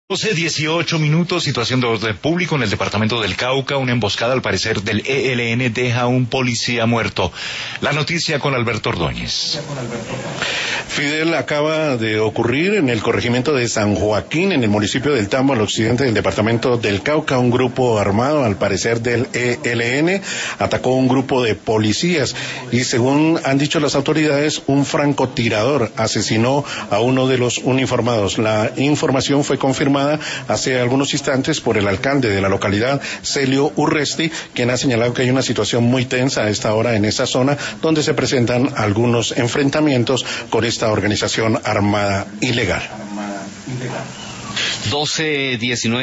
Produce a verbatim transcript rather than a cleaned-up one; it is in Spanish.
doce dieciocho minutos, situación de orden público en el departamento del Cauca. Una emboscada al parecer del E L N deja a un policía muerto. La noticia con Alberto Ordóñez. Fidel, acaba de ocurrir en el corregimiento de San Joaquín, en el municipio del Tambo, al occidente del departamento del Cauca. Un grupo armado, al parecer del E L N, atacó un grupo de policías y, según han dicho las autoridades, un francotirador asesinó a uno de los uniformados. La información fue confirmada hace algunos instantes por el alcalde de la localidad, Celio Urresti, quien ha señalado que hay una situación muy tensa a esta hora en esa zona, donde se presentan algunos enfrentamientos con esta organización armada ilegal. doce diecinueve